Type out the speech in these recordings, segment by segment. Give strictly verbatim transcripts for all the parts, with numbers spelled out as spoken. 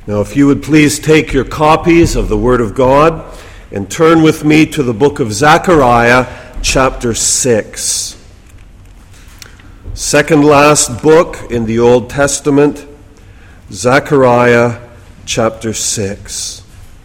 Now, if you would please take your copies of the Word of God and turn with me to the book of Zechariah, chapter six. Second last book in the Old Testament, Zechariah, chapter six.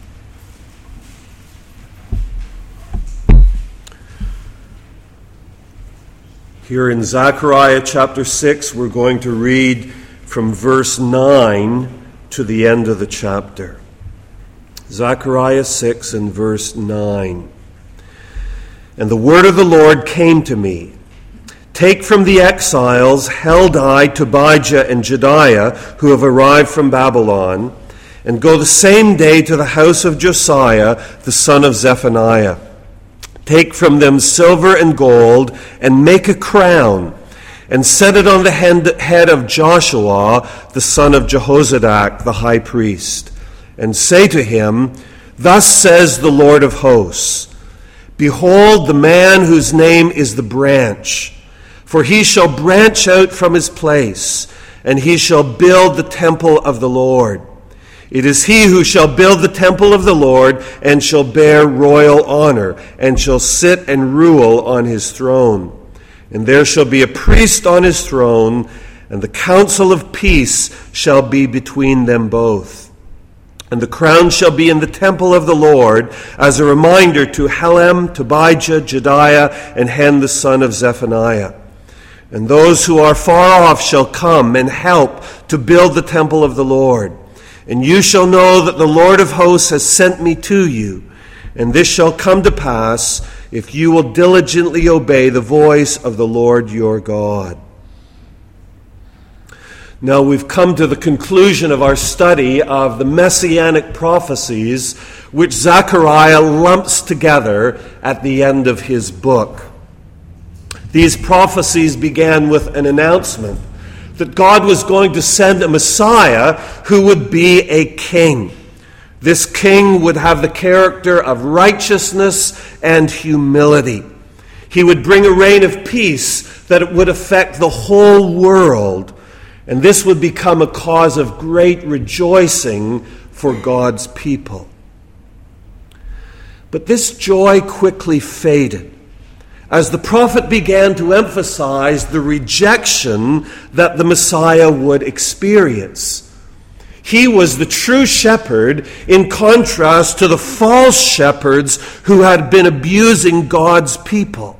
Here in Zechariah, chapter six, we're going to read from verse nine to the end of the chapter. Zechariah six and verse nine. And the word of the Lord came to me. Take from the exiles Heldai, Tobijah, and Jedaiah, who have arrived from Babylon, and go the same day to the house of Josiah, the son of Zephaniah. Take from them silver and gold, and make a crown, and set it on the head of Joshua, the son of Jehozadak, the high priest, and say to him, Thus says the Lord of hosts, Behold the man whose name is the branch, for he shall branch out from his place, and he shall build the temple of the Lord. It is he who shall build the temple of the Lord, and shall bear royal honor, and shall sit and rule on his throne. And there shall be a priest on his throne, and the counsel of peace shall be between them both. And the crown shall be in the temple of the Lord, as a reminder to Helem, Tobijah, Jedaiah, and Hen the son of Zephaniah. And those who are far off shall come and help to build the temple of the Lord. And you shall know that the Lord of hosts has sent me to you. And this shall come to pass if you will diligently obey the voice of the Lord your God. Now we've come to the conclusion of our study of the messianic prophecies which Zechariah lumps together at the end of his book. These prophecies began with an announcement that God was going to send a Messiah who would be a king. This king would have the character of righteousness and humility. He would bring a reign of peace that would affect the whole world, and this would become a cause of great rejoicing for God's people. But this joy quickly faded as the prophet began to emphasize the rejection that the Messiah would experience. He was the true shepherd in contrast to the false shepherds who had been abusing God's people.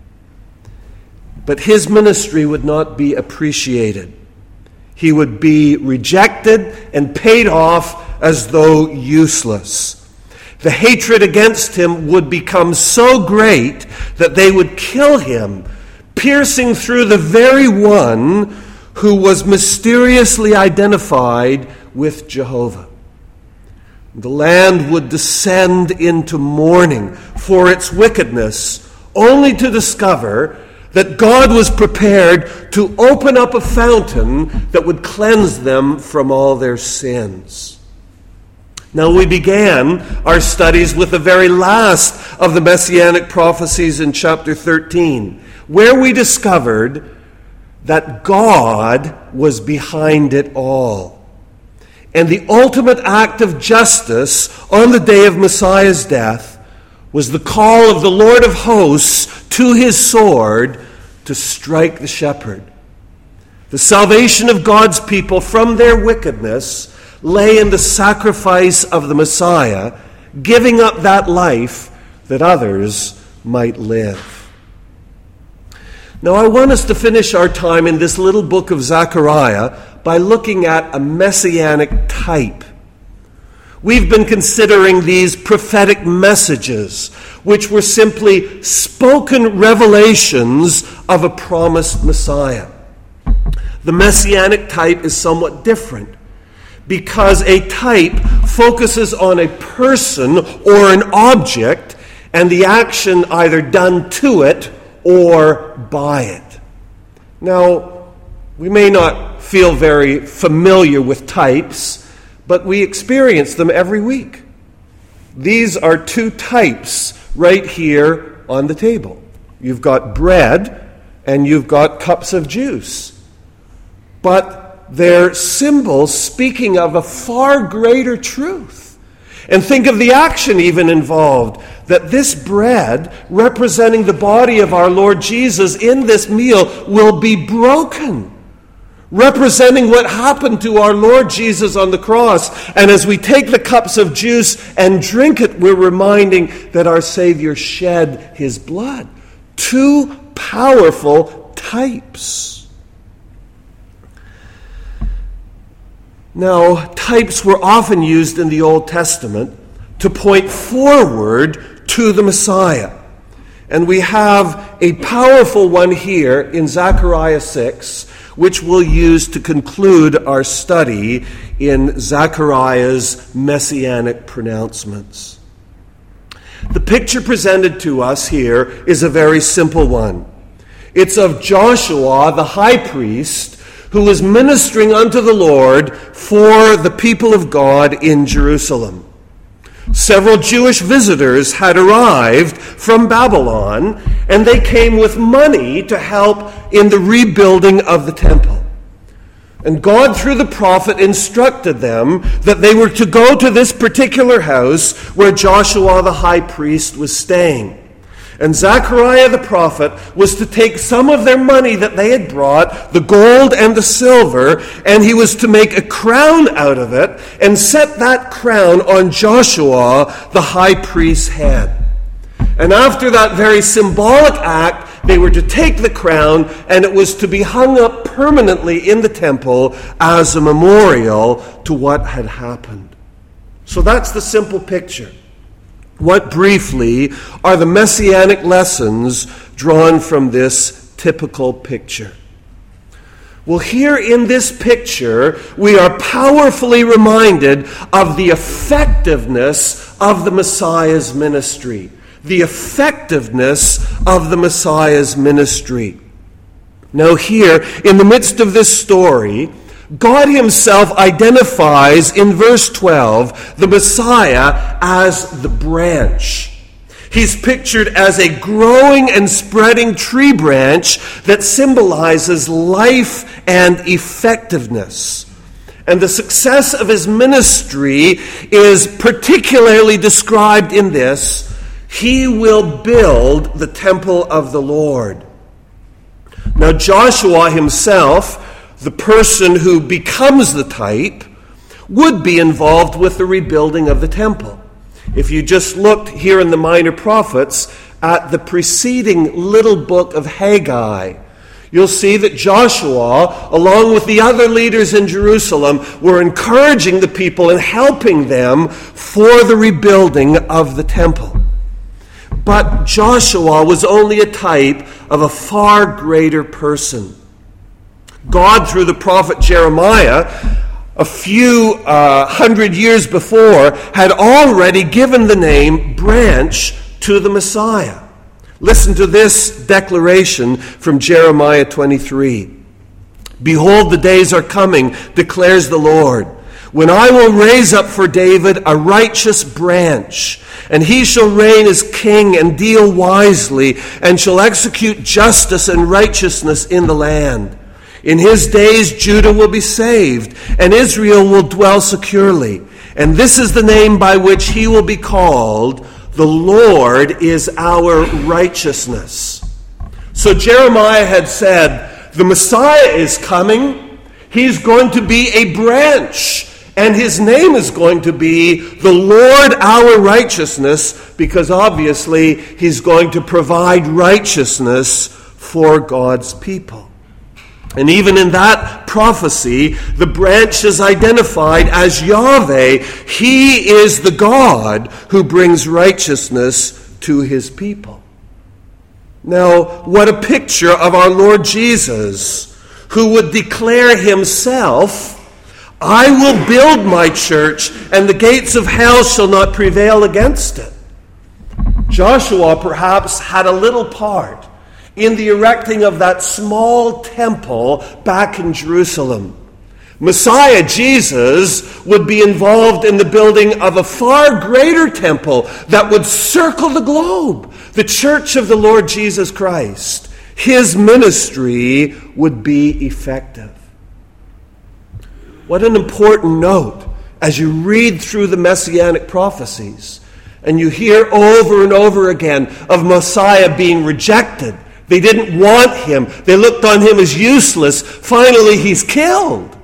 But his ministry would not be appreciated. He would be rejected and paid off as though useless. The hatred against him would become so great that they would kill him, piercing through the very one who was mysteriously identified with Jehovah. The land would descend into mourning for its wickedness, only to discover that God was prepared to open up a fountain that would cleanse them from all their sins. Now, we began our studies with the very last of the messianic prophecies in chapter thirteen, where we discovered that God was behind it all. And the ultimate act of justice on the day of Messiah's death was the call of the Lord of hosts to his sword to strike the shepherd. The salvation of God's people from their wickedness lay in the sacrifice of the Messiah, giving up that life that others might live. Now, I want us to finish our time in this little book of Zechariah by looking at a messianic type. We've been considering these prophetic messages, which were simply spoken revelations of a promised Messiah. The messianic type is somewhat different, because a type focuses on a person or an object and the action either done to it or by it. Now, we may not feel very familiar with types, but we experience them every week. These are two types right here on the table. You've got bread and you've got cups of juice. But they're symbols speaking of a far greater truth. And think of the action even involved, that this bread, representing the body of our Lord Jesus in this meal, will be broken, representing what happened to our Lord Jesus on the cross. And as we take the cups of juice and drink it, we're reminding that our Savior shed his blood. Two powerful types. Now, types were often used in the Old Testament to point forward to the Messiah. And we have a powerful one here in Zechariah six, which we'll use to conclude our study in Zechariah's messianic pronouncements. The picture presented to us here is a very simple one. It's of Joshua, the high priest, who was ministering unto the Lord for the people of God in Jerusalem. Several Jewish visitors had arrived from Babylon, and they came with money to help in the rebuilding of the temple. And God, through the prophet, instructed them that they were to go to this particular house where Joshua the high priest was staying. And Zechariah the prophet was to take some of their money that they had brought, the gold and the silver, and he was to make a crown out of it and set that crown on Joshua the high priest's head. And after that very symbolic act, they were to take the crown, and it was to be hung up permanently in the temple as a memorial to what had happened. So that's the simple picture. What, briefly, are the messianic lessons drawn from this typical picture? Well, here in this picture, we are powerfully reminded of the effectiveness of the Messiah's ministry. The effectiveness of the Messiah's ministry. Now here, in the midst of this story, God himself identifies in verse twelve the Messiah as the branch. He's pictured as a growing and spreading tree branch that symbolizes life and effectiveness. And the success of his ministry is particularly described in this: he will build the temple of the Lord. Now Joshua himself, the person who becomes the type, would be involved with the rebuilding of the temple. If you just looked here in the Minor Prophets at the preceding little book of Haggai, you'll see that Joshua, along with the other leaders in Jerusalem, were encouraging the people and helping them for the rebuilding of the temple. But Joshua was only a type of a far greater person. God, through the prophet Jeremiah, a few uh, hundred years before, had already given the name branch to the Messiah. Listen to this declaration from Jeremiah twenty-three. Behold, the days are coming, declares the Lord, when I will raise up for David a righteous branch, and he shall reign as king and deal wisely, and shall execute justice and righteousness in the land. In his days Judah will be saved, and Israel will dwell securely. And this is the name by which he will be called: the Lord is our righteousness. So Jeremiah had said, the Messiah is coming. He's going to be a branch, and his name is going to be the Lord our righteousness, because obviously he's going to provide righteousness for God's people. And even in that prophecy, the branch is identified as Yahweh. He is the God who brings righteousness to his people. Now, what a picture of our Lord Jesus, who would declare himself, I will build my church, and the gates of hell shall not prevail against it. Joshua perhaps had a little part in the erecting of that small temple back in Jerusalem. Messiah Jesus would be involved in the building of a far greater temple that would circle the globe, the church of the Lord Jesus Christ. His ministry would be effective. What an important note as you read through the Messianic prophecies and you hear over and over again of Messiah being rejected. They didn't want him. They looked on him as useless. Finally, he's killed.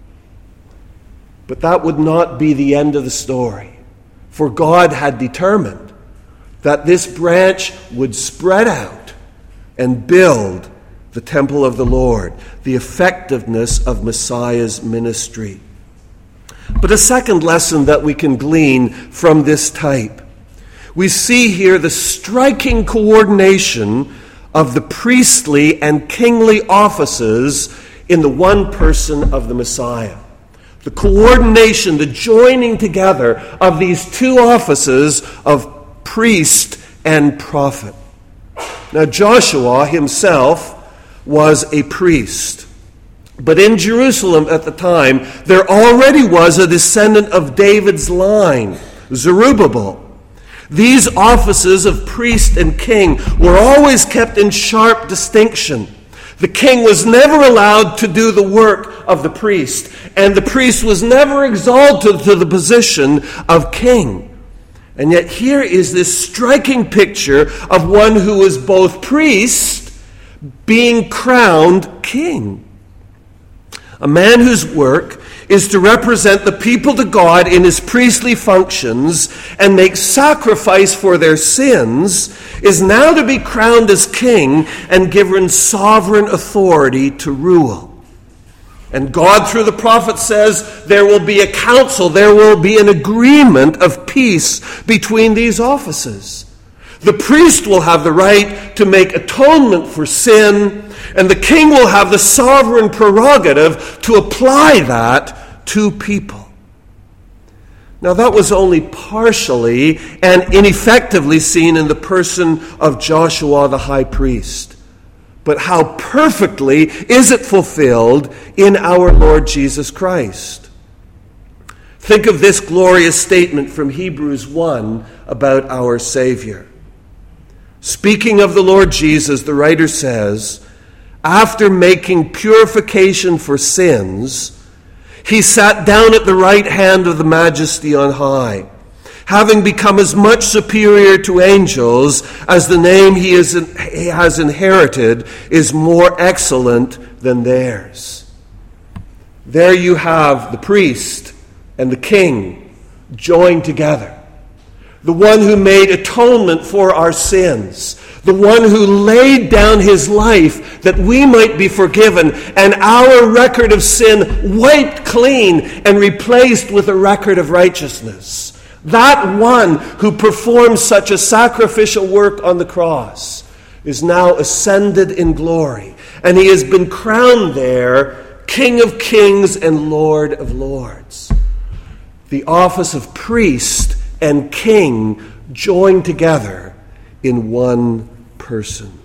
But that would not be the end of the story, for God had determined that this branch would spread out and build the temple of the Lord, the effectiveness of Messiah's ministry. But a second lesson that we can glean from this type, we see here the striking coordination of the priestly and kingly offices in the one person of the Messiah. The coordination, the joining together of these two offices of priest and prophet. Now, Joshua himself was a priest. But in Jerusalem at the time, there already was a descendant of David's line, Zerubbabel. These offices of priest and king were always kept in sharp distinction. The king was never allowed to do the work of the priest, and the priest was never exalted to the position of king. And yet here is this striking picture of one who is both priest being crowned king. A man whose work is to represent the people to God in his priestly functions and make sacrifice for their sins is now to be crowned as king and given sovereign authority to rule. And God, through the prophet, says there will be a council, there will be an agreement of peace between these offices. The priest will have the right to make atonement for sin, and the king will have the sovereign prerogative to apply that to people. Now, that was only partially and ineffectively seen in the person of Joshua the high priest. But how perfectly is it fulfilled in our Lord Jesus Christ? Think of this glorious statement from Hebrews one about our Savior. Speaking of the Lord Jesus, the writer says, after making purification for sins, he sat down at the right hand of the Majesty on high, having become as much superior to angels as the name he, is, he has inherited is more excellent than theirs. There you have the priest and the king joined together. The one who made atonement for our sins. The one who laid down his life that we might be forgiven and our record of sin wiped clean and replaced with a record of righteousness. That one who performed such a sacrificial work on the cross is now ascended in glory, and he has been crowned there King of Kings and Lord of Lords. The office of priest and king joined together in one person.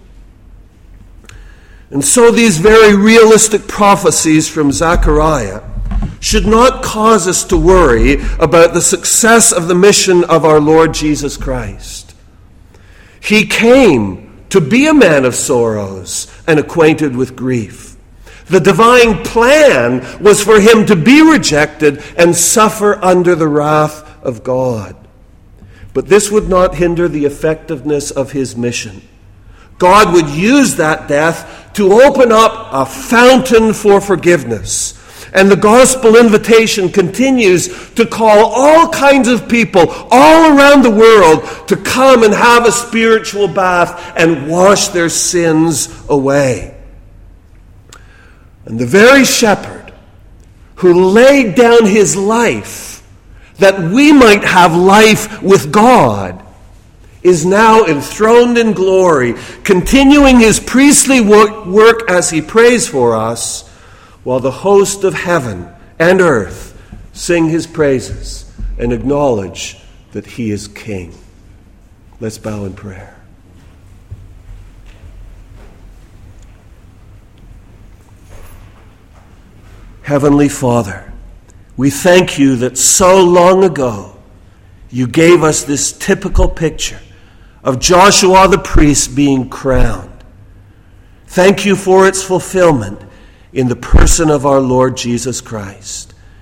And so these very realistic prophecies from Zechariah should not cause us to worry about the success of the mission of our Lord Jesus Christ. He came to be a man of sorrows and acquainted with grief. The divine plan was for him to be rejected and suffer under the wrath of God. But this would not hinder the effectiveness of his mission. God would use that death to open up a fountain for forgiveness. And the gospel invitation continues to call all kinds of people all around the world to come and have a spiritual bath and wash their sins away. And the very shepherd who laid down his life that we might have life with God is now enthroned in glory, continuing his priestly work as he prays for us, while the host of heaven and earth sing his praises and acknowledge that he is King. Let's bow in prayer. Heavenly Father, we thank you that so long ago you gave us this typical picture of Joshua the priest being crowned. Thank you for its fulfillment in the person of our Lord Jesus Christ.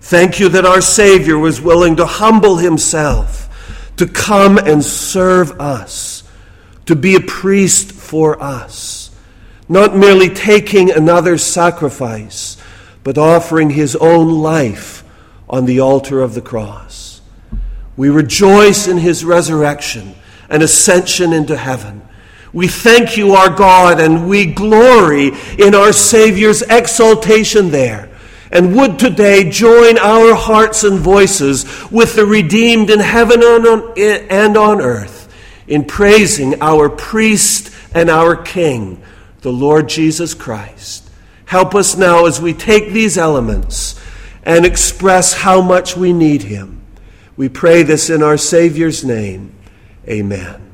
Thank you that our Savior was willing to humble himself, to come and serve us, to be a priest for us, not merely taking another sacrifice, but offering his own life on the altar of the cross. We rejoice in his resurrection and ascension into heaven. We thank you, our God, and we glory in our Savior's exaltation there, and would today join our hearts and voices with the redeemed in heaven and on earth in praising our priest and our King, the Lord Jesus Christ. Help us now as we take these elements and express how much we need him. We pray this in our Savior's name. Amen.